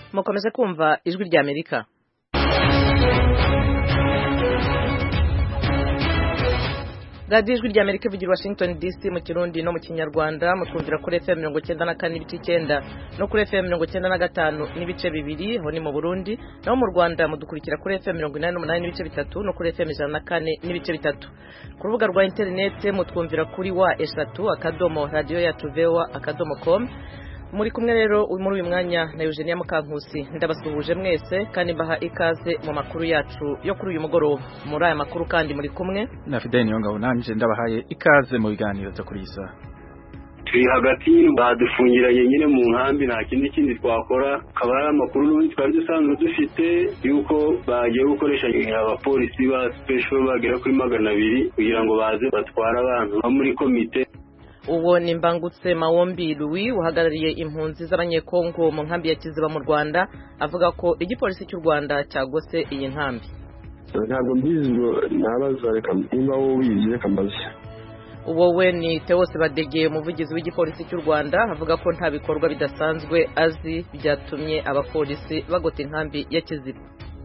mukomeze kumva ijwi rya Amerika. Radio ijwi rya Amerika bigira Washington DC mu Kirundi no mu Kinyarwanda mutwumvira kuri FM 94.9 no kuri FM 95.2 ho ni mu Burundi naho mu Rwanda mudukurikira kuri FM 88.3 no kuri FM 104.3 ku rubuga rwa internet mutwumvira kuri wa@radio-yacu.com. Muri kumwe rero muri uyu mwanya na Eugenia Mukankusi ndabasuhuje mwese kandi mbaha ikaze mu makuru yacu yo kuri uyu mugoroba. Muri aya makuru kandi muri kumwe na Fidel Niyongabo nanje ndabahaye ikaze mu biganiro byo kuri isa. Turi hagati badufungiranye nyine mu nkambi nta kindi twakora kabara amakuru n'ubundi twari dusanzwe dufite yuko bagiye gukoresha abapolisi ba special bagera kuri 200 kugira ngo baze batwara abantu muri komite. Uwo ni Mbangutse Mawombi Louis uhagarariye impunzi z'abanyekongo mu nkambi ya Kiziba mu Rwanda avuga ko igipolisi cy'u Rwanda cyagose iyi nkambi. Ntabwo mbizwe nabaza reka nimba wo wize kambaze. Wowe ni Theos Badege umuvugizi w'igipolisi cy'u Rwanda avuga ko nta bikorwa bidasanzwe azi byatumye abapolisi bagota inkambi ya Kiziba.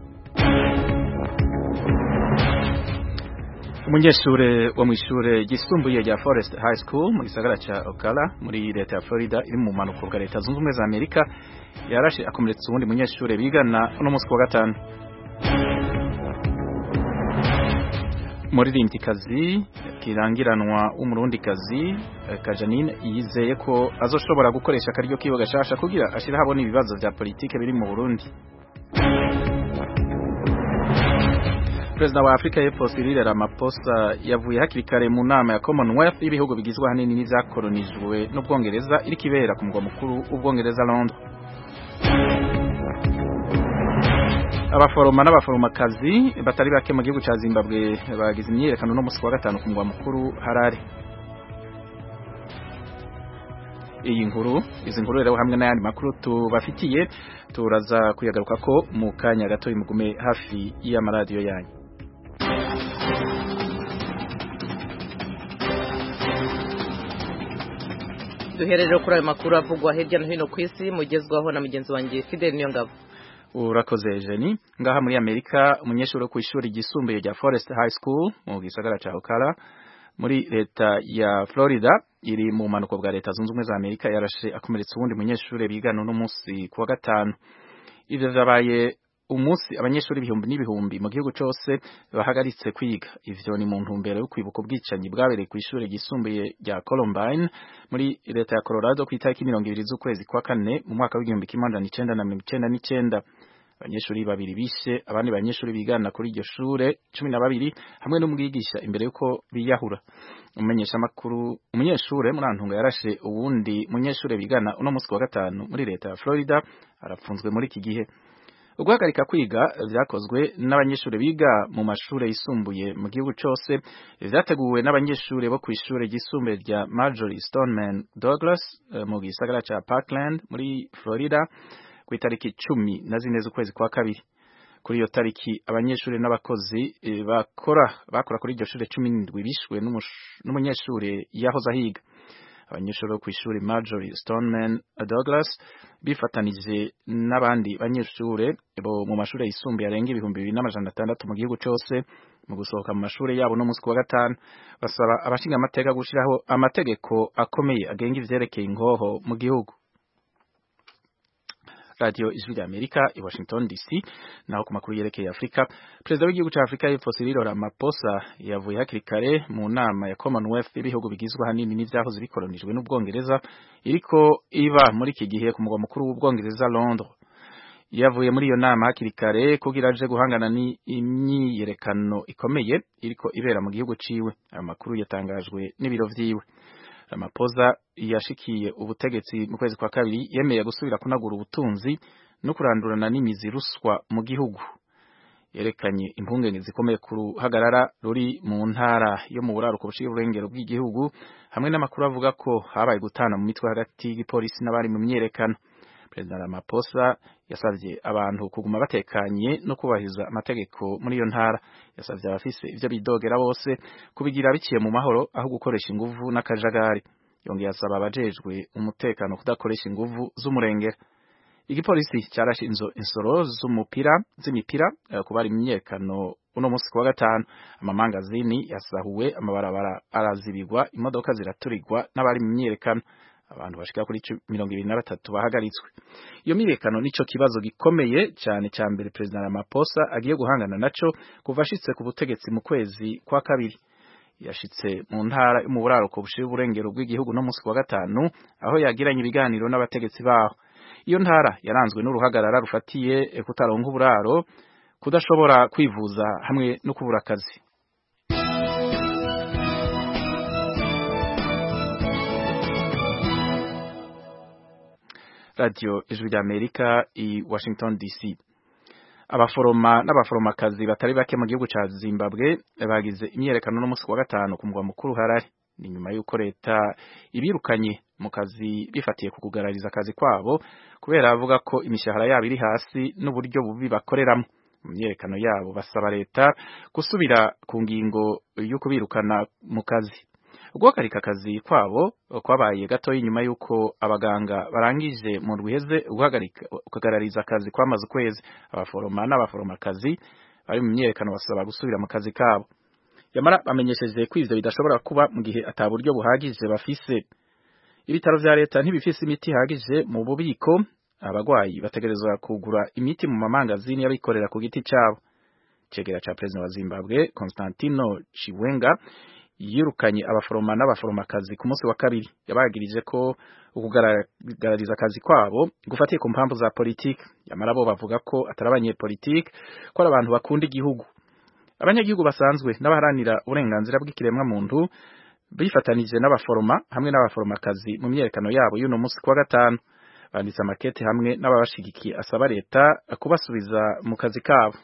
Umunyeshure wo mwishure gisumbuye rya Forest High School mu gisagara ca Ocala muri leta ya Florida iri mu manuko bwa leta zunze ubumwe za Amerika yarashe akomeretsa uwundi munyeshure bigana no musi wa gatanu. Muririmbyikazi kirangiranwa w'umurundikazi Kajanine yizeye ko azoshobora gukoresha akaryo kiwe gashasha kugira ashira habona ibibazo vya politike biri mu Burundi. President wa Afrika y'Epfo Cyril Ramaphosa yavuye hakiri kare mu nama ya Commonwealth y'ibihugu bigizwe hanini n'ivyakolonijwe n'Ubwongereza iri kibera ku mugwa mukuru w'Ubwongereza Londres. Abaforoma n'abaforomakazi batari bake mu gihugu ca Zimbabwe bagize imyiyerekano no musi wa gatanu ku mugwa mukuru Harare. Izi nkuru rero hamwe n'ayandi makuru tubafitiye turaza kuyagaruka ko mu kanya gato imugume hafi y'amaradiyo yanyu. Duherero kuri ayo makuru avugwa hirya no hino ku isi mugezwaho na mugenzi wanjye Fidel Niyongabo. Urakoze Jenny. Ngaha muri Amerika umunyeshuri wo kwishuri gisumbuye rya Forest High School mu gisagara ca Ocala muri leta ya Florida iri mu manuko bwa leta zunze ubumwe za Amerika yarashe akomeretsa uwundi munyeshuri bigana no musi kuwa gatanu. Ivyo vyabaye umunsi abanyeshuri ibihumbi n'ibihumbi mu gihugu cyose bahagaritse kwiga. Ivyo ni mu ntumbero yo kwibuka ubwicanyi bwabereye ku ishuri gisumbuye rya Columbine muri leta ya Colorado ku itariki 20 z'ukwezi kwa kane mu mwaka w'1999. Abanyeshuri babiri bishe abandi banyeshuri bigana kuri iryo shure 12 hamwe n'umwigisha imbere yuko biyahura. Umunyeshure Murantunga yarashe uwundi munyeshure bigana uno musi wa gatanu muri leta ya Florida arapfunzwe muri iki gihe. Uguhagarika kwiga vyakozwe n'abanyeshure biga mu mashure yisumbuye mu gihugu cyose vyateguwe n'abanyeshure bo kwishure gisumbuye rya Marjorie Stoneman Douglas mu gisagara ca Parkland muri Florida ku itariki 14 z'ukwezi kwa kabiri. Kuri iyo tariki abanyeshure n'abakozi bakora kuri iryo shure 17 bishwe n'umunyeshure yahoze ahiga. Abanyeshure bo kwishuri Marjorie Stoneman Douglas bifatanije n'abandi banyeshure bo mu mashure yisumbuye arenga 2600 mu gihugu cyose mu gusohoka mu mashure yabo no musi wa gatanu basaba abashinga amateka gushiraho amategeko akomeye agenga ivyerekeye ingoho mu gihugu. Radio Ijwi rya Amerika i Washington DC. Naho ku makuru yerekeye Afrika, President w'igihugu cya Afrika y'Epfo Cyril Ramaphosa yavuye hakiri kare mu nama ya Commonwealth y'ibihugu bigizwe hanini n'ivyahoze bikolonijwe n'Ubwongereza iriko iba muri iki gihe ku mugwa mukuru w'Ubwongereza Londres. Yavuye muri iyo nama hakiri kare kugira aje guhangana n'imyiyerekano ikomeye iriko ibera mu gihugu ciwe. Ayo makuru yatangajwe n'ibiro vyiwe. Ramaphosa yashikiye ubutegetsi mu kwezi kwa kabiri yemeye gusubira kunagura ubutunzi no kurandurana n'imizi ruswa mu gihugu. Yerekanye impungenge zikomeye ku ruhagarara ruri mu ntara yo mu buraruko buciye urengero bw'igihugu hamwe n'amakuru avuga ko habaye gutana mu mitwe hagati y'igipolisi n'abari mu myerekano. President Ramaphosa yasavye abantu kuguma batekanye no kubahiriza amategeko muri iyo ntara. Yasavye abafise ivyo bidogera bose kubigira biciye mu mahoro aho gukoresha inguvu n'akajagari. Yongeye asaba abajejwe umutekano kudakoresha inguvu z'umurengera. igipolisi carashinze insoro z'imipira kubari imyiyerekano uno munsi kuwa gatanu. Amamangazini yasahuwe, amabarabara arazibirwa, imodoka ziraturirwa n'abari mu myiyerekano. Abantu bashika kuri 23 bahagaritswe. Iyo myiyerekano nico kibazo gikomeye cyane cya mbere President Ramaphosa agiye guhangana naco kuva ashitse ku butegetsi mu kwezi kwa kabiri. Yashitse mu ntara mu buraruko bushira uburengero bw'igihugu no munsi kuwa gatanu aho yagiranye ibiganiro n'abategetsi baho. Iyo ntara yaranzwe n'uruhagarara rufatiye kutaronka uburaro, kudashobora kwivuza hamwe no kubura akazi. Radio Ijwi ry'Amerika i Washington DC. Abaforoma n'abaforomakazi batari bake mu gihugu ca Zimbabwe bagize imyerekano no munsi wa gatanu ku mugwa mukuru Harare. Ni nyuma y'uko leta ibirukanye mu kazi bifatiye ku kugarariza akazi kwabo kubera bavuga ko imishahara yabo iri hasi n'uburyo bubi bakoreramo. Mu myerekano yabo basaba leta gusubira ku ngingo yo kubirukana mu kazi. Guhagarika akazi kwabo kwabaye gato inyuma y'uko abaganga barangije mu rwiheze kugarariza akazi kwamaze ukwezi. Abaforoma n'abaforomakazi bari mu myerekano basaba gusubira mu kazi kabo. Yamara bamenyesheje ko ivyo bidashobora kuba mu gihe ataburyo buhagije bafise. Ibitaro vya leta ntibifise imiti ihagije mu bubiko, abagwayi bategerezwa kugura imiti mu mamangazini y'abikorera ku giti cabo. Cegera ca President wa Zimbabwe Constantino Chiwenga yirukanye abaforoma n'abaforomakazi ku munsi wa kabiri. Yabagirije ko ukugarariza akazi kwabo gufatiye ku mpamvu za politiki. Yamara bo bavuga ko atarabanye politiki, ko ari abantu bakunda igihugu. Abanyagihugu basanzwe n'abaharanira uburenganzira bw'ikiremwa muntu bifatanije n'abaforoma hamwe n'abaforomakazi mu myerekano yabo y'uno munsi kuwa gatanu. Banditse amakete hamwe n'ababashigikiye asaba leta kubasubiza mu kazi kabo.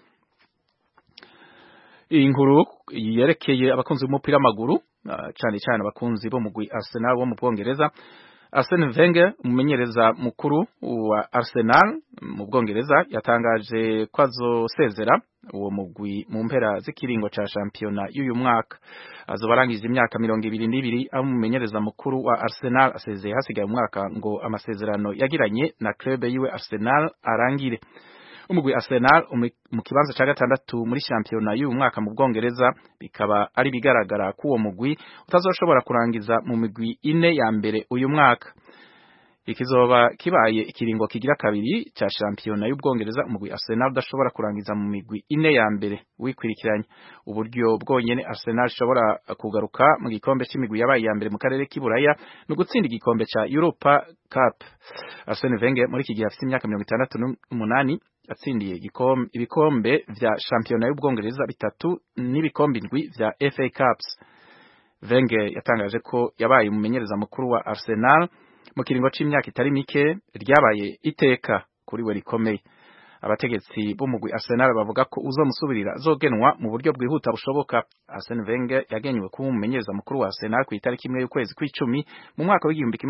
Iyi nkuru yerekeye abakunzi b'umupira w'amaguru, cyane cyane abakunzi bo mugwi Arsenal wo mu Bwongereza. Arsene Wenger, umumenyereza mukuru wa Arsenal mu Bwongereza, yatangaje ko azosezera uwo mugwi mu mpera z'ikiringo ca shampiyona y'uyu mwaka. Azobarangije imyaka 22 aho umumenyereza mukuru wa Arsenal asezeye hasigaye umwaka ngo amasezerano yagiranye na club yiwe Arsenal arangire. Umugwi Arsenal mu kibanza ca gatandatu muri shampiyona y'uyu mwaka mu Bwongereza, bikaba ari bigaragara ko uwo mugwi utazoshobora kurangiza mu migwi ine ya mbere uyu mwaka. Ikizoba kibaye ikiringo kigira kabiri ca shampiyona y'Ubwongereza umugwi Arsenal udashobora kurangiza mu migwi ine ya mbere wikwirikiranye. Uburyo bwonyene Arsenal ishobora kugaruka mu gikombe c'imigwi yabaye ya mbere mu karere k'Iburaya no gutsinda igikombe ca Europa Cup. Arsene Wenger muri iki gihe afite imyaka 68 atsindiye ibikombe vya shampiyona y'Ubwongereza bitatu n'ibikombe indwi vya FA Cups. Wenger yatangaje ko yabaye umumenyereza mukuru wa Arsenal mu kiringo c'imyaka itari mike ryabaye iteka kuri we rikomeye. Abategetsi b'umugwi Arsenal bavuga ko uzomusubirira zogenwa mu buryo bwihuta bushoboka. Arsene Wenger yagenywe kuba umumenyereza mukuru wa Arsenal ku itariki imwe y'ukwezi kw'icumi mu mwaka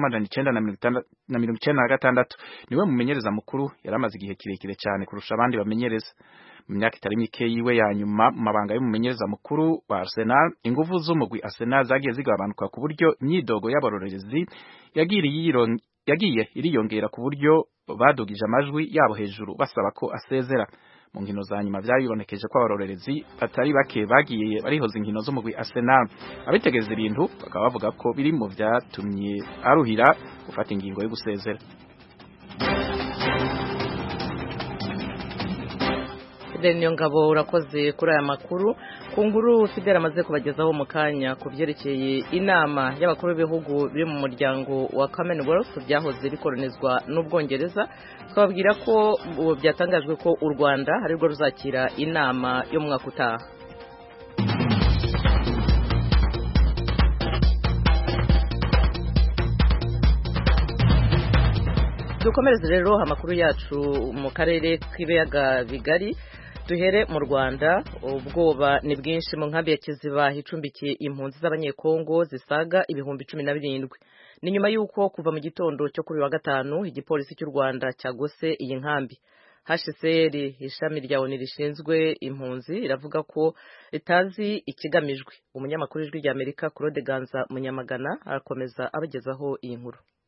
w'1996. Niwe mumenyereza mukuru yaramaze igihe kirekire cyane kurusha abandi bamenyereza. Mu myaka itari mike yiwe ya nyuma mu mabanga y'umumenyereza mukuru wa Arsenal, ingufu z'umugwi Arsenal zagiye zigabanuka ku buryo imyidogo y'abarorerezi yagiye iriyongera ku buryo badugije amajwi yabo hejuru basaba ko asezera. Mu nkino za nyuma vyayibonekeje ko abarorerezi batari bake bagiye barihoza inkino z'umugwi Arsenal. Abitegeza ibintu bakaba bavuga ko biri mu vyatumye aruhira gufata ingingo yo gusezera. Niyo ngabo urakoze kuri aya makuru. Ku nguru Fidel amaze kubagezaho mu kanya ku byerekeye inama y'abakuru b'ibihugu biri mu muryango wa Commonwealth byahoze bikolonizwa n'Ubwongereza, twababwira ko byatangajwe ko u Rwanda ari rwo ruzakira inama yo mu mwaka utaha. Dukomereze rero amakuru yacu mu karere k'ibiyaga bigari. Duhere mu Rwanda. Ubwoba ni bwinshi mu nkambi ya Kiziba hicumbikiye impunzi z'abanyekongo zisaga ibihumbi 17. Ni nyuma y'uko kuva mu gitondo cyo kuri wa gatanu igipolisi cy'u Rwanda cyagose iyi nkambi. HCR ishami rya ONU rishinzwe impunzi iravuga ko itazi ikigamijwe. Umunyamakuru w'Ijwi ry'Amerika Claude Ganza Munyamagana arakomeza abagezaho iyi nkuru.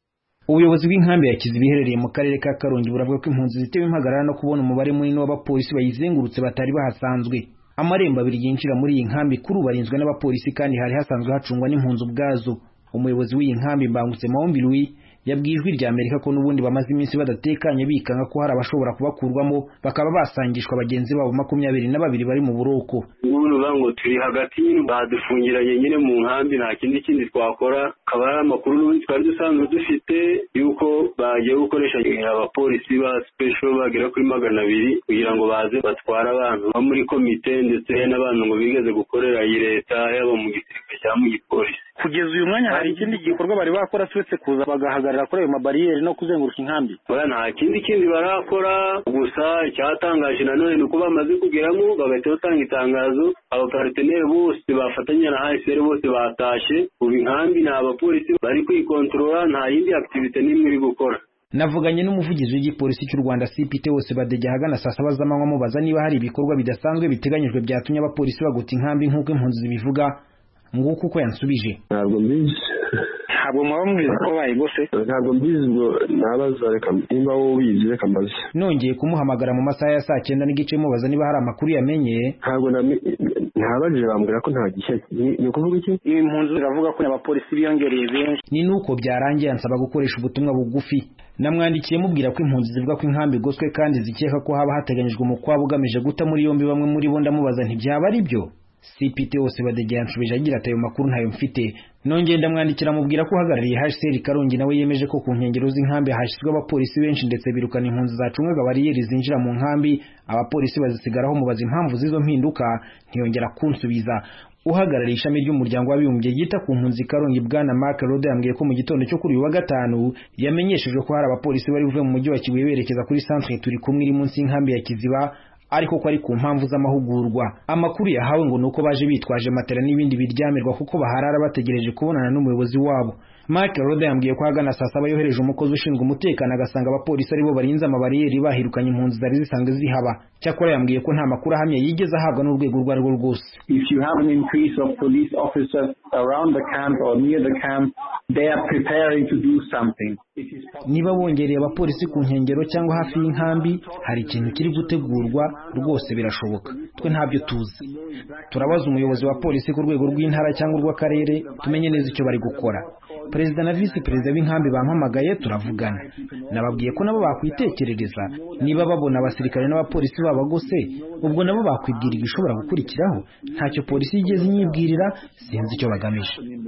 ubuyobozi bw'inkambi ya Kiziba iherereye mu karere ka Karongi buravuga ko impunzi zitewe impagarara no kubona umubare munini w'abapolisi bayizengurutse batari bahasanzwe. Amarembo abiri yinjira muri iyi nkambi kuri barinzwe n'abapolisi kandi hari hasanzwe hacungwa n'impunzi ubwazo. Umuyobozi w'iyi nkambi Mbangutse Mahombi Louis yabwiye Ijwi rya Amerika ko n'ubundi bamaze iminsi badatekanye bikanga ko hari abashobora kubakurwamo bakaba basangishwa bagenzi babo 22 bari mu buroko. Ngo turi hagati badufungiranye nyine mu nkambi nta kindi twakora, akaba ari amakuru n'ubundi twari dusanzwe dufite yuko bagiye gukoresha abapolisi ba special bagera kuri 200 kugira ngo baze batwara abantu bo muri komite ndetse n'abantu ngo bigeze gukorera iyi leta yabo mu gisirikare cyangwa mu gipolisi. Kugeza uyu mwanya hari ikindi gikorwa bari bakora twese kuza bagahagarara kuri ayo mabariyeri no kuzenguruka inkambi? Nta kindi barakora, gusa icyatangaje nanone ni uko bamaze kugeramo bagahita batanga itangazo abaparteneri bose bafatanya na HCR bose batashe ubu inkambi ni abapolisi bari kwikontrola, nta yindi activity n'imwe iri gukora. Navuganye n'umuvugizi w'igipolisi cy'u Rwanda CPT wose badege hagana saa 7 z'amanywa mubaza niba hari ibikorwa bidasanzwe biteganyijwe byatumye abapolisi baguta inkambi nk'uko impunzi zibivuga. Nguko uko yansubije: ntabwo mbizi. Ntabwo mwaba mwiza ko bayigose? Ntabwo mbizi, ngo nabaza reka nimba wowe ubizi reka mbaze. Nongeye kumuhamagara mu masaha ya saa 9 n'igice mubaza niba hari amakuru yamenye. Ntabwo ntabajije bambwira ko nta gishya. Ni ukuvuga iki? Impunzi ziravuga ko abapolisi biyongereye benshi. Ni nuko byarangiye ansaba gukoresha ubutumwa bugufi. Namwandikiye mubwira ko impunzi zivuga ko inkambi goswe kandi zikeka ko haba hateganyijwe umukwabo ugamije guta muri yombi bamwe muri bo. Ndamubaza nti byaba ari byo? CPT wose badege yanshubije agira ati ayo makuru ntayo mfite. Nongeye ndamwandikira mubwira ko uhagarariye HCR Karongi nawe yemeje ko ku nkengero z'inkambi hashyizwe abapolisi benshi ndetse birukana impunzi zacungaga bariyeri zinjira mu nkambi. Abapolisi bazisigaraho mubaza impamvu z'izo mpinduka, ntiyongera kunsubiza. Uhagarariye ishami ry'umuryango w'abibumbye yita ku mpunzi Karongi Bwana Mark Rode yambwiye ko mu gitondo cyo kuri uyu wa gatanu yamenyeshejwe ko hari abapolisi bari buve mu mujyi wa Kibuye berekeza kuri centre turi kumwe iri munsi y'inkambi ya Kiziba, ariko ko ari ku mpamvu z'amahugurwa. Amakuru yahawe ngo nuko baje bitwaje matera n'ibindi biryamirwa kuko baharara bategereje kubonana n'umuyobozi wabo. Mark Rode yambwiye ko hagana saa 7 yohereje umukozi ushinzwe umutekano agasanga abapolisi aribo barinze amabariyeri bahirukanye impunzi zari zisanzwe zihaba. Cyakora yambwiye ko nta makuru ahamye yigeze ahabwa n'urwego rwarwo rwose. If you have an increase of police officers around the camp or near the camp, they are preparing to do something. Niba bongereye abapolisi ku nkengero cyangwa hafi y'inkambi, hari ikintu kiri gutegurwa rwose birashoboka. Twe ntabyo tuzi. Turabaza umuyobozi wa polisi ku rwego rw'intara cyangwa rw'akarere tumenye neza icyo bari gukora. Perezida na Vice Perezida b'inkambi bampamagaye turavugana. Nababwiye ko nabo bakwitekerereza niba babona abasirikare n'abapolisi babagose, ubwo nabo bakwibwira igishobora gukurikiraho. Ntacyo polisi yigeze inyibwirira, sinzi icyo bagamije.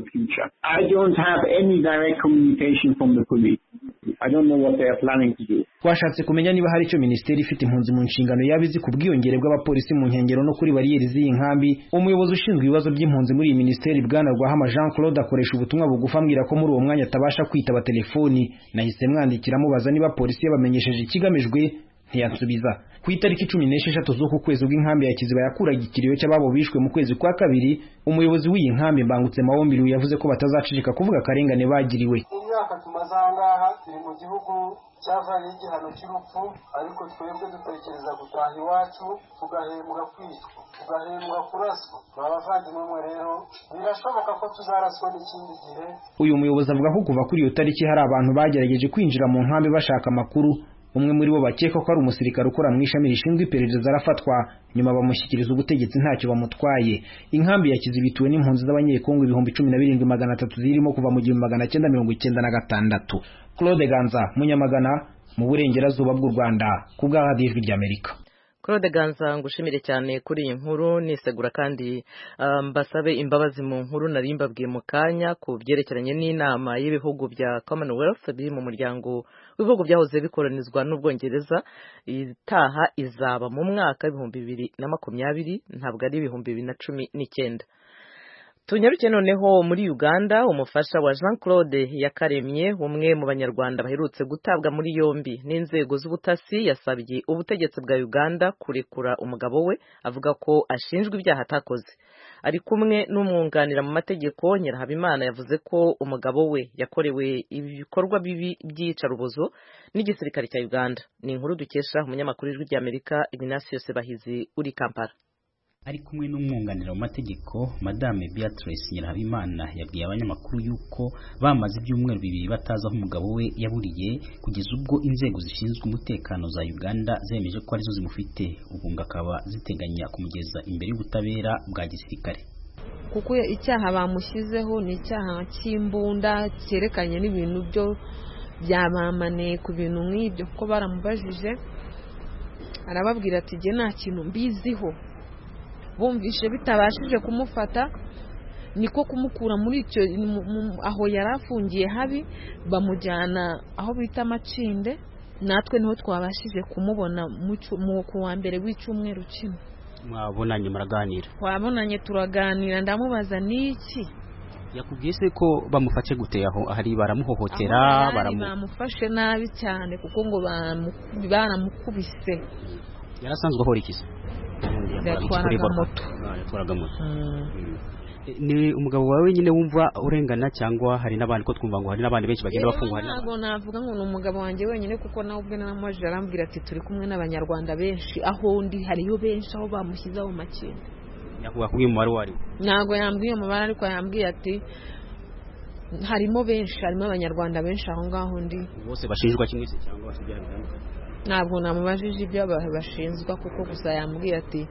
I don't have any direct communication from the police. I don't know what they are planning to do. Twashatse kumenya niba hari icyo ministeri ifite impunzi mu nshingano yabizi ku bwiyongere bw'abapolisi mu nkengero no kuri bariyeri z'iyi nkambi. Umuyobozi ushinzwe ibibazo by'impunzi muri iyi ministeri Bwana Rwahama Jean Claude akoresha ubutumwa bugufi ambwira ko muri uwo mwanya atabasha kwitaba telefoni. Nahise mwandikira mubaza niba polisi yabamenyesheje ikigamijwe, ntiyansubiza. Ku itariki 16 z'uku kwezi ubw'inkambi ya Kiziba yakuraga ikiriyo cy'ababo bishwe mu kwezi kwa kabiri, umuyobozi w'iyi nkambi Mbangutse Mahombi Louis yavuze ko batazacicika kuvuga akarengane bagiriwe. Imyaka tumaze ahangaha turi mu gihugu cyavanye igihano cy'urupfu, ariko twebwe dutekereza gutaha iwacu tugahembwa kwicwa, tugahembwa kuraswa. Abavandimwe rero birashoboka ko tuzaraswa n'ikindi gihe. Uyu muyobozi avuga ko kuva kuri iyo tariki hari abantu bagerageje kwinjira mu nkambi bashaka amakuru. Umwe muri bo bakeka ko ari umusirikare ukora mu ishami rishinzwe iperereza arafatwa, nyuma bamushyikiriza ubutegetsi ntacyo bamutwaye. Inkambi ya Kiziba ituwe n'impunzi z'abanyekongo 17,300 zirimo kuva mu 1996. Claude Ganza, Munyamagana, mu burengerazuba bw'u Rwanda, ku bwa Radio Ijwi ry'Amerika. Claude Ganza, ngushimire cyane kuri iyi nkuru, nisegura kandi mbasabe imbabazi mu nkuru nari mbabwiye mu kanya ku byerekeranye n'inama y'ibihugu bya Commonwealth biri mu muryango w'ibihugu byahoze bikoronizwa n'Ubwongereza. Itaha izaba mu mwaka 2020, ntabwo ari 2019. Tunyaruke noneho muri Uganda, umufasha wa Jean Claude Yakaremye, umwe mu banyarwanda baherutse gutabwa muri yombi n'inzego z'ubutasi, yasabye ubutegetsi bwa Uganda kurekura umugabo we avuga ko ashinjwa ibyaha atakoze. Ari kumwe n'umwunganira mu mategeko Nyirahabimana yavuze ko umugabo we yakorewe ibikorwa bibi by'iyicarubozo n'igisirikare cya Uganda. Ni inkuru dukesha umunyamakuru w'Ijwi ry'Amerika Ignatius Bahizi uri Kampala. ari kumwe n'umwunganira mu mategeko Madame Beatrice Nyirahabimana yabwiye abanyamakuru yuko bamaze ibyumweru 2 batazi aho umugabo we yaburiye kugeza ubwo inzego zishinzwe umutekano za Uganda zemeje ko arizo zimufite, ubu ngakaba ziteganya kumugeza imbere y'ubutabera bwa gisirikare. Kuko icyaha bamushyizeho ni icyaha cy'imbunda cyerekanye n'ibintu byo byabamane ku bintu nk'ibyo, kuko baramubajije arababwira ati je nta kintu mbiziho. Bumvishe bitabashije kumufata niko kumukura muri icyo aho yarafungiye habi, bamujyana aho bita Macinde. Natwe niho twabashije kumubona mu kuwa mbere w'icyumweru kimwe. Mwabonanye muraganira? Twabonanye turaganira, ndamubaza niki. Yakubwiye se ko bamufashe gute aho ahari baramuhohotera? Bamufashe nabi cyane kuko ngo baramukubise. Yarasanzwe ahora iki? Yatwaraga moto. Ni umugabo wawe nyine wumva urengana cyangwa hari n'abandi ko twumva ngo hari n'abandi benshi bagenda bafungwa? Ntabwo navuga ngo ni umugabo wanjye wenyine kuko nawe ubwe namujije arambwira ati turi kumwe n'abanyarwanda benshi, aho ndi hariyo benshi aho bamushyizeho Macinde. Yakubwiye umubare wari? Ntabwo yambwiye umubare, ariko yambwiye ati harimo benshi, harimo abanyarwanda benshi aho ngaho ndi. Bose bashinjwa kimwe se cyangwa basubira bitandukanye? Ntabwo namubajije ibyo bashinzwa kuko gusa yambwiye ati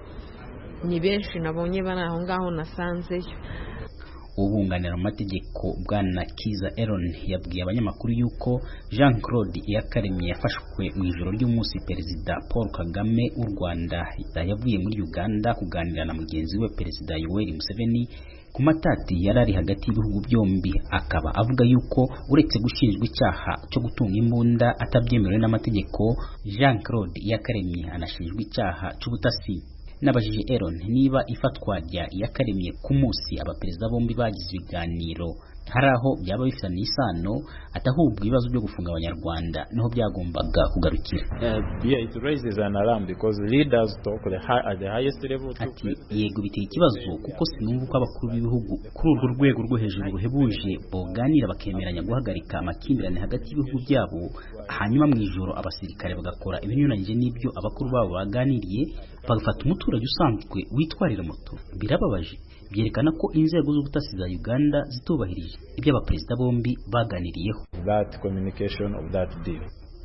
ni benshi nabonye bari aho ngaho nasanzeyo. Ubunganira mu mategeko Bwana Kiza Aaron yabwiye abanyamakuru yuko Jean Claude Iyakaremye yafashwe mu ijoro ry'umunsi Perezida Paul Kagame w'u Rwanda yavuye muri Uganda kuganira na mugenzi we Perezida Yoweri Museveni ku matati yarari hagati y'ibihugu byombi, akaba avuga yuko uretse gushinjwa icyaha cyo gutunga imbunda atabyemerewe n'amategeko, Jean Claude Iyakaremye anashinjwa icyaha cy'ubutasi. Nabajije Aaron niba ifatwa rya Iyakaremye ku munsi abaperezida bombi bagize ibiganiro hari aho byaba bifitanye isano, atahubwa ibibazo byo gufunga abanyarwanda niho byagombaga kugarukira. It raises an alarm because leaders talk at the highest level. Ati yego biteye ikibazo kuko sinumva ko abakuru b'ibihugu kuri urwo rwego rwo hejuru ruhebuje boganira bakemeranya guhagarika amakimbirane hagati y'ibihugu byabo, hanyuma mu ijoro abasirikare bagakora ibinyuranyije n'ibyo abakuru babo baganiriye, bagafata umuturage usanzwe witwarira moto. Birababaje, byerekana ko inzego z'ubutasi za Uganda zitubahirije ibyo abaperezida bombi baganiriyeho. That communication of that deal.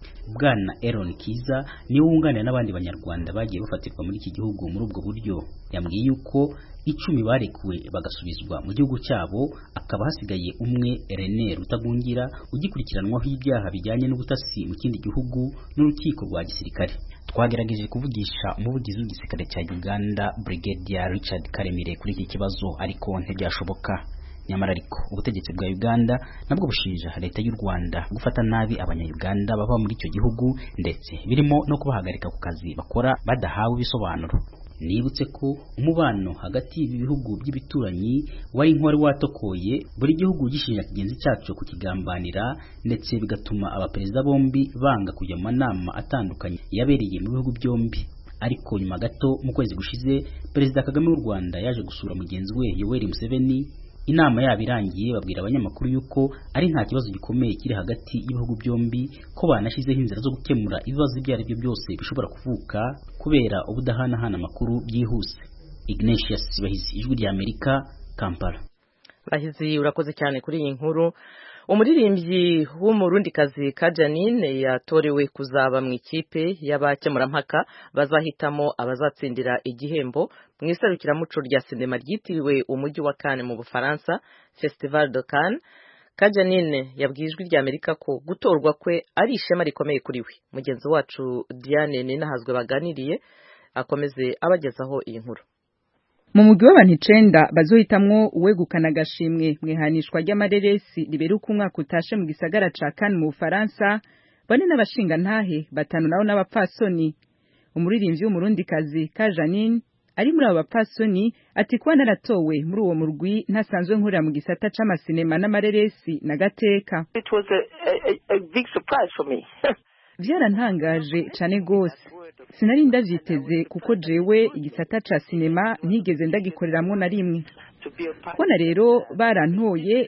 Bwana Aaron Kiza niwe wunganira n'abandi banyarwanda bagiye bafatirwa muri iki gihugu muri ubwo buryo. Yambwiye yuko 10 barekuwe bagasubizwa mu gihugu cyabo, akaba hasigaye umwe René Rutagungira ugikurikiranwaho ibyaha bijyanye n'ubutasi mu kindi gihugu n'urukiko rwa gisirikare. Twagerageje kuvugisha umuvugizi w'igisirikare cya Uganda Brigadier Richard Karemire kuri iki kibazo ariko ntibyashoboka. Nyamara ariko ubutegetsi bwa Uganda nabwo bushinja leta y'u Rwanda gufata nabi abanya-Uganda baba muri icyo gihugu, ndetse birimo no kubahagarika ku kazi bakora badahawe ibisobanuro. Nibutse ko umubano hagati y'ibi bihugu by'ibituranyi wari inkwari watokoye, buri gihugu gishinja kigenzi cyacu kukigambanira, ndetse bigatuma abaperezida bombi banga kujya mu manama atandukanye yabereye mu bihugu byombi. Ariko nyuma gato mu kwezi gushize Perezida Kagame w'u Rwanda yaje gusura mugenzi we Yoweri Museveni. Inama yabo irangiye babwira abanyamakuru yuko ari nta kibazo gikomeye kiri hagati y'ibihugu byombi, ko banashizeho inzira zo gukemura ibibazo ibyo ari byo byose bishobora kuvuka kubera ubudahanahana amakuru byihuse. Ignatius Bahizi, Ijwi rya Amerika, Kampala. Bahizi, urakoze cyane kuri iyi nkuru. Umuririmbyi w'umurundikazi Kajanine yatorewe kuzaba mu ikipe y'abakemurampaka bazahitamo abazatsindira igihembo mu iserukiramuco rya sinema ryitiriwe umujyi wa Cannes mu Bufaransa, Festival de Cannes. Kajanine yabwiye Ijwi rya Amerika ko gutorwa kwe ari ishema rikomeye kuri we. Mugenzi wacu Diane Ninahazwe baganiriye akomeze abagezaho iyi nkuru. Mu mugwi w'abantu 9 bazohitamwo uwegukana agashimwe mwihanishwa ry'amareresi riberuka umwaka utashe mu gisagara ca Cannes mu Bufaransa, bane n'abashinga ntahe 5 nabo n'abapfasoni. Umuririmbyi w'umurundikazi Kajanine ari muri abo bapfasoni ati kuba naratowe muri uwo murwi ntasanzwe nkorera mu gisata c'amasinema n'amareresi na gateka. It was a big surprise for me. Byarantangaje cyane gose. Sinari ndavyiteze kuko jewe igisata ca sinema ntigeze ndagikoreramwo na rimwe. Kubona rero barantoye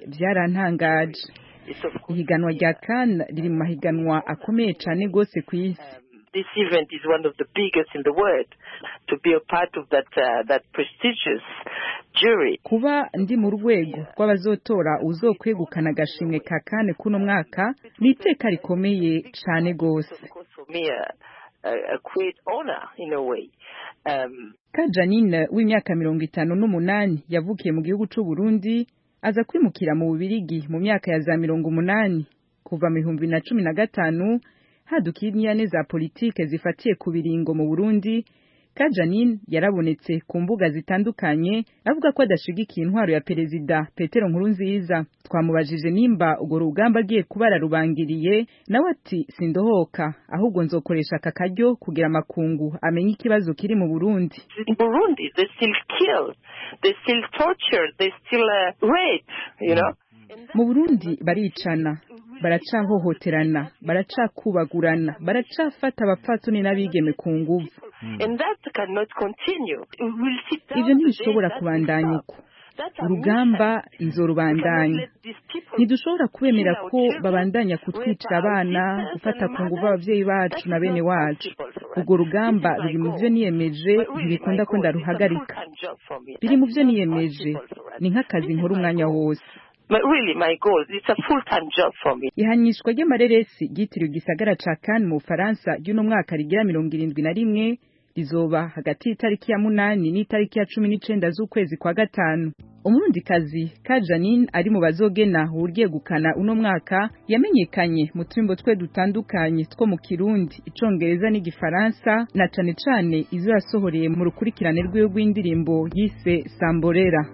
byarantangaje. Ihiganwa rya Cannes riri mu mahiganwa akomeye cyane gose ku isi. this event is one of the biggest in the world. To be a part of that prestigious jury. Kuba ndi mu rwego rw'abazotora uzokwegukana agashimwe ka Cannes kuno mwaka ni iteka rikomeye cyane gose. For me, a great honor in a way. Kajanine w'imyaka 58 yavukiye mu gihugu c'u Burundi aza kwimukira mu Bubirigi mu myaka ya za 80 kuva mu 2015 hadukiye inyane za politike zifatiye ku biringo mu Burundi. Kajanine yarabonetse ku mbuga zitandukanye avuga ko adashigikiye intwaro ya perezida Petero Nkurunziza. Twamubajije nimba ugo rugamba agiye kubara rubangiriye, nawe ati sindohoka ahubwo nzokoresha aka karyo kugira makungu amenye ikibazo kiri mu Burundi. In Burundi they still kill, they still torture, they still rape, you know. Mu Burundi baricana, baracahohoterana, baracakubagurana, baracafata abapfasoni n'abigeme ku nguvu. And that cannot continue. Ivyo ntibishobora kubandanya uko. Urugamba nzorubandanya. Ntidushobora kwemera ko babandanya kutwicira abana, gufata ku nguvu abavyeyi bacu na bene wacu. Urwo rugamba biri mu vyo niyemeje, ntibikunda ko ndaruhagarika. Biri mu vyo niyemeje, ni nk'akazi nkora umwanya wose. But really my goal, it's a full-time job for me. Ihanishwa ry'amareresi ryitiriwe igisagara ca Cannes mu Faransa y'uno mwaka rigira 71 rizoba hagati y'itariki ya 8 n'itariki ya 19 z'ukwezi kwa gatanu. Umurundikazi Kajanine ari mu bazogena ugiye gukana uno mwaka yamenyekanye mu twimbo twe dutandukanye two mu Kirundi, Icongereza n'Igifaransa na cane cane izo yasohoreye mu rukurikirane rw'iyo rw'indirimbo yise Samborera.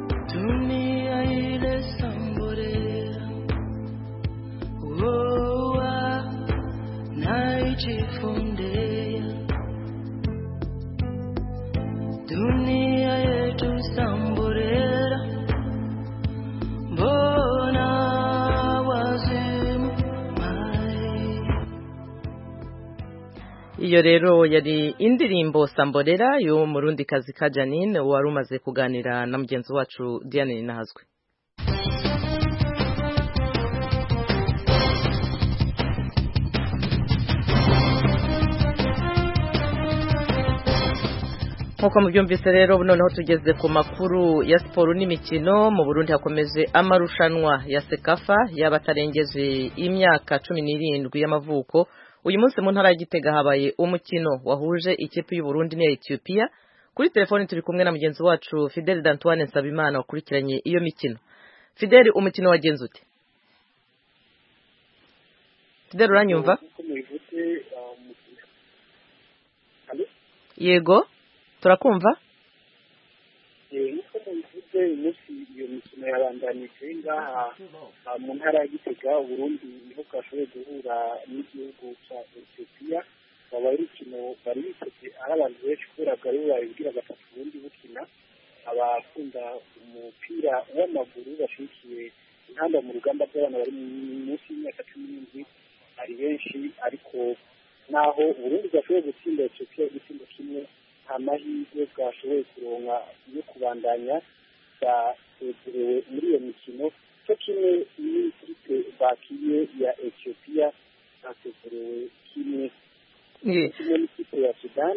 Dunia yetu Samborera, mbona wazimu mai. Iyo rero yari indirimbo Samborera yo Murundikazi Kajanine wari umaze kuganira na mugenzi wacu Diane Nahazwe. Nkuko mubyumvise rero noneho tugeze ku makuru ya siporo n'imikino. Mu Burundi hakomeje amarushanwa ya Sekafa y'abatarengeje imyaka 17 y'amavuko. Uyu munsi mu ntara ya Gitega habaye umukino wahuje ikipe y'u Burundi n'iya Ethiopia. Kuri telefone turi kumwe na mugenzi wacu Fidel D'Antoine Nsabimana wakurikiranye iyo mikino. Fidel, umukino wagenze ute? Fidel, uranyumva? Yego, turakumva? Nkuko mubivuze umunsi iyo mikino yabandanije ngaha mu ntara ya Gitega. Burundi niho bwashoboye guhura n'igihugu cya Ethiopia. Baba urukino bari biteze ari abantu benshi kubera bwari bubaye gatatu Burundi bukina. Abakunda umupira w'amaguru bashikiye intamba mu rugamba by'abana bari munsi y'imyaka 17 ari benshi, ariko naho Burundi bwashoboye gutsinda Ethiopia igitsinda kimwe, amahirwe bwashoboye kuronka yo kubandanya bwasezerewe muri iyo mikino. Cyo kimwe n'ikipe bakiye ya Ethiopia basezerewe kimwe n'ikipe ya Sudan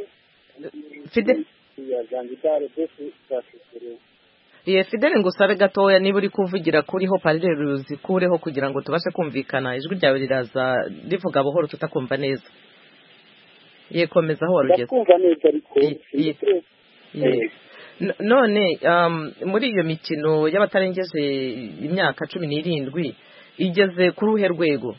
ya Zanzibar bose basezerewe. Fidel, ngusabe gatoya niba uri kuvugira kuriho parallel uzikureho kugira ngo tubashe kumvikana. Ijwi ryawe riraza rivuga buhoro tutakumva neza. Yekomeza aho warugeze. Kumva neza ariko none muri iyo mikino y'abatarengeje imyaka 17 igeze kuri uhe rwego?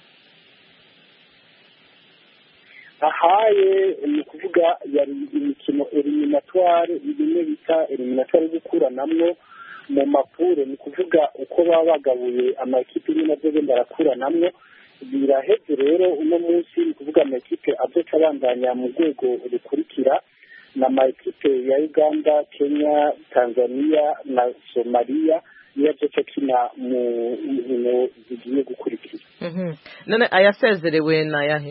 Ahaye ni kuvuga yari imikino eliminatoire, bimwe bita eliminatoire gukuranamwo mu mapure, ni kuvuga uko baba bagabuye amakipe y'imwe nabyo genda arakuranamwo. Biraheze rero uno munsi ni kuvuga amakipe azoca abandanya mu rwego rukurikira na amakipe ya Uganda, Kenya, Tanzania na Somalia niyo azoca kina mu nkino zigiye gukurikira. None ayasezerewe na yahe?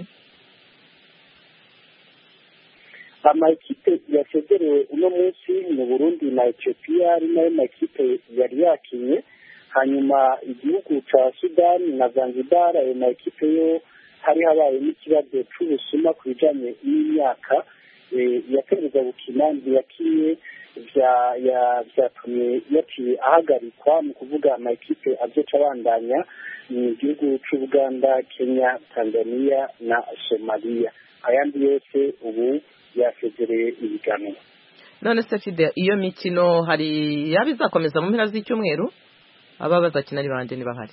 Amakipe yasezerewe uno munsi mu Burundi na Ethiopia ari nayo makipe yari yakinye. Hanyuma igihugu cha Sudan na Zanzibar ayo makipe yo hari habaye n'ikibazo cy'ubusuma ku bijyanye n'imyaka yategereza gukina ntiyakiye byatumye yaciye ahagarikwa mu kuvuga amakipe azoca abandanya mu gihugu cy'Uganda, Kenya, Tanzania na Somalia. Ayandi yose ubu yasezereye ibiganiro. None se Fide, iyo mikino hari yaba izakomeza mu mpera z'icyumweru? Aba bazakina ari bande nibahari?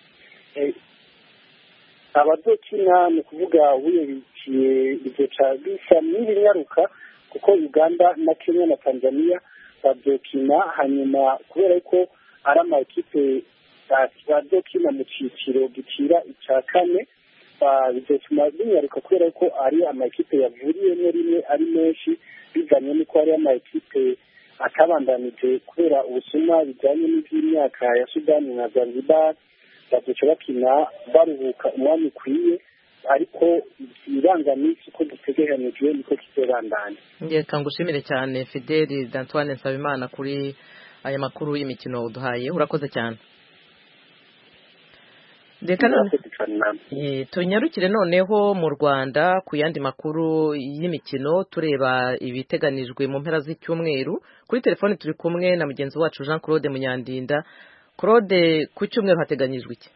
Abazokina ni kuvuga wiyebikiye izoca bisa n'ibinyaruka kuko Uganda na Kenya na Tanzania bazokina, hanyuma kubera ko ari amakipe bazokina mu cyiciro gicira icya kane bizotuma binyaruka kubera ko ari amakipe yavuriyemo rimwe ari menshi, bivanye n'uko ari amakipe atabandanije kubera ubusuma bijyanye n'iby'imyaka ya Sudani na Zanzibar. Bazoca bakina baruhuka umwanya ukwiye, ariko ikirangamisi uko dutegeranijwe niko kizobandanya. Reka ngushimire cyane Fideli d'Antoine Nsabimana kuri aya makuru y'imikino uduhaye, urakoze cyane. Reka tunyarukire noneho mu Rwanda ku yandi makuru y'imikino, tureba ibiteganijwe mu mpera z'icyumweru. Kuri telefone turi kumwe na mugenzi wacu Jean Claude Munyandinda. Claude, ku cyumweru hateganyijwe iki?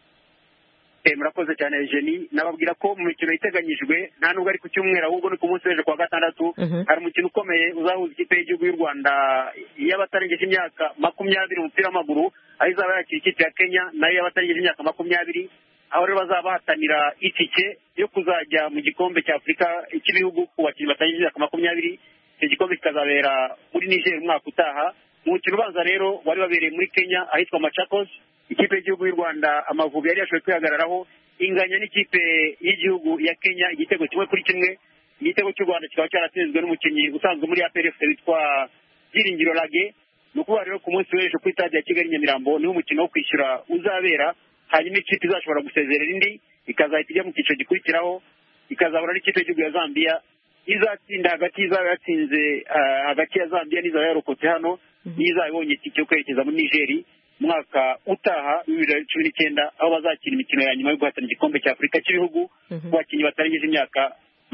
Murakoze cyane Eugenie, nababwira ko mu mikino iteganyijwe nta nubwo ari ku cyumweru ahubwo ni ku munsi w'ejo kuwa gatandatu. Hari umukino ukomeye uzahuza ikipe y'igihugu y'u Rwanda y'abatarengeje imyaka 20 umupira w'amaguru, aho izaba yakira ikipe ya Kenya nayo y'abatarengeje imyaka 20, aho rero bazaba bahatanira itike yo kuzajya mu gikombe cya Afurika cy'ibihugu ku bakinnyi batarengeje imyaka 20. Icyo gikombe kikazabera muri Niger umwaka utaha. Umukino ubanza rero wari wabereye muri Kenya ahitwa Machakos. Ikipe y'igihugu y'u Rwanda Amavubi yari yashoboye kwihagararaho inganya n'ikipe y'igihugu ya Kenya igitego 1-1. Igitego cy'u Rwanda kikaba cyaratsinzwe n'umukinnyi usanzwe muri APRFC witwa Byiringiro Lage. Ni ukuvuga rero ku munsi w'ejo ku stade ya Kigali Nyamirambo niho umukino wo kwishyura uzabera, hanyuma ikipe izashobora gusezerera indi ikazahita ijya mu cyiciro gikurikiraho, ikazabona n'ikipe y'igihugu ya Zambia izatsinda hagati izaba yatsinze hagati ya Zambia n'izaba yarokotse hano, n'izaba ibonye itike yo kwerekeza muri Niger mwaka utaha 2019, aho bazakina imikino ya nyuma yo guhatana igikombe cya Afurika cy'ibihugu ku bakinnyi batarengeje imyaka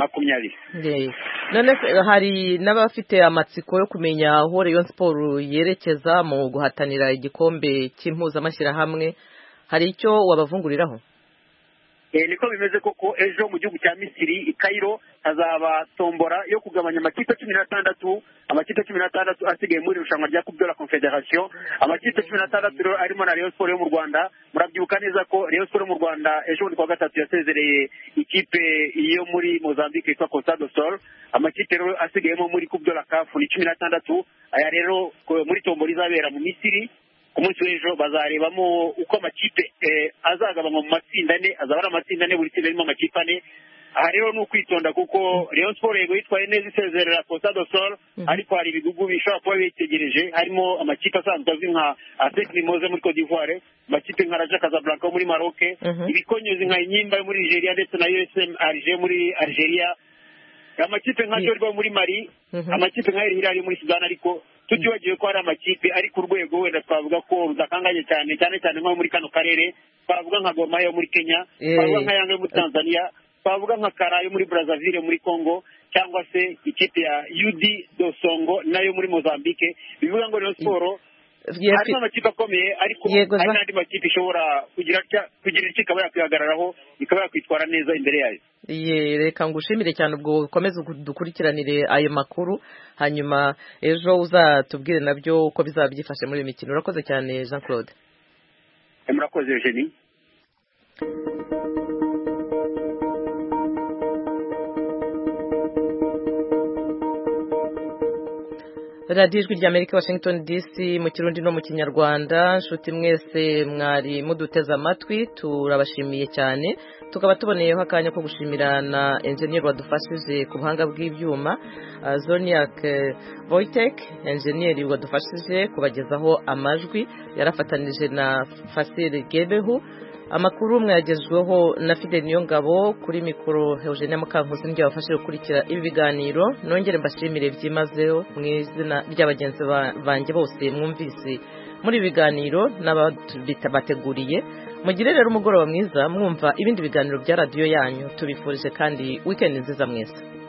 20. None hari n'abafite amatsiko yo kumenya aho Rayon Sport yerekeza mu guhatanira igikombe cy'impuzamashyirahamwe, hari icyo wabavunguriraho? Niko bimeze koko. Ejo mu gihugu cya Misiri i Cairo hazaba tombora yo kugabanya amakipe 16, amakipe 16 asigaye muri irushanwa rya Coupe de la Confederation. Amakipe 16 arimo na Rayon Sport yo mu Rwanda. Murabyibuka neza ko Rayon Sport mu Rwanda ejo bundi kwa gatatu yasezereye ikipe yo muri Mozambique yitwa Costa do Sol. Amakipe rero asigayemo muri Coupe de la CAF ni 16. Aya rero muri tombora izabera mu Misiri ku munsi w'ejo bazarebamo uko amakipe azagabanywa mu matsinda ane. Azaba ari amatsinda ane, buri tsinda ririmo amakipe ane. Aha rero ni ukwitonda kuko Rayon Sport yego yitwaye neza isezerera Costa do Sol, ariko hari ibigugu bishobora kuba bitegereje, harimo amakipe asanzwe azwi nka ASEC Mimoze muri Cote d'Ivoire, amakipe nka Raja Casablanca muri Maroc, ibikonyezi nka Inyimba muri Nigeria ndetse na USM Alger muri Algeria, amakipe nka Jorba muri Mali, amakipe nka El Hilal muri Sudan. Ariko tutibagiwe ko hari amakipe ari ku rwego wenda twavuga ko rudakanganye cyane nko muri kano karere, twavuga nka Gor Mahia muri Kenya, twavuga nka Yanga muri Tanzania, twavuga nka Karayo muri Brazzaville muri Congo, cyangwa se ikipe ya UD do Songo nayo muri Mozambique. Bivuga ngo Rayon Sport hari amakipe akomeye, ariko hari n'andi makipe ishobora kugira icyo ikaba yakwihagararaho, ikaba yakwitwara neza imbere yayo. Reka ngushimire cyane, ubwo ukomeze dukurikiranire ayo makuru, hanyuma ejo uzatubwire nabyo uko bizaba byifashe muri iyo mikino. Urakoze cyane Jean Claude. Murakoze Eugenie. Radio Ijwi ry'Amerika Washington DC mu Kirundi no mu Kinyarwanda. Nshuti mwese mwari muduteze amatwi, turabashimiye cyane. Tukaba tuboneyeho akanya ko gushimira na engineer wadufashije ku buhanga bw'ibyuma, Zoniak Wojtek, engineer wadufashije kubagezaho amajwi, yarafatanije na Fasile Gebehu. Amakuru mwagezweho na Fidel Niyongabo, kuri mikoro Eugenia Mukankusi njye wafashe gukurikira ibi biganiro. Nongere mbashimire byimazeho mu izina ry'abagenzi banjye bose mwumvise muri biganiro n'ababiteguriye. mugire rero umugoroba mwiza mwumva ibindi biganiro bya radiyo yanyu tubifurije kandi weekend nziza mwese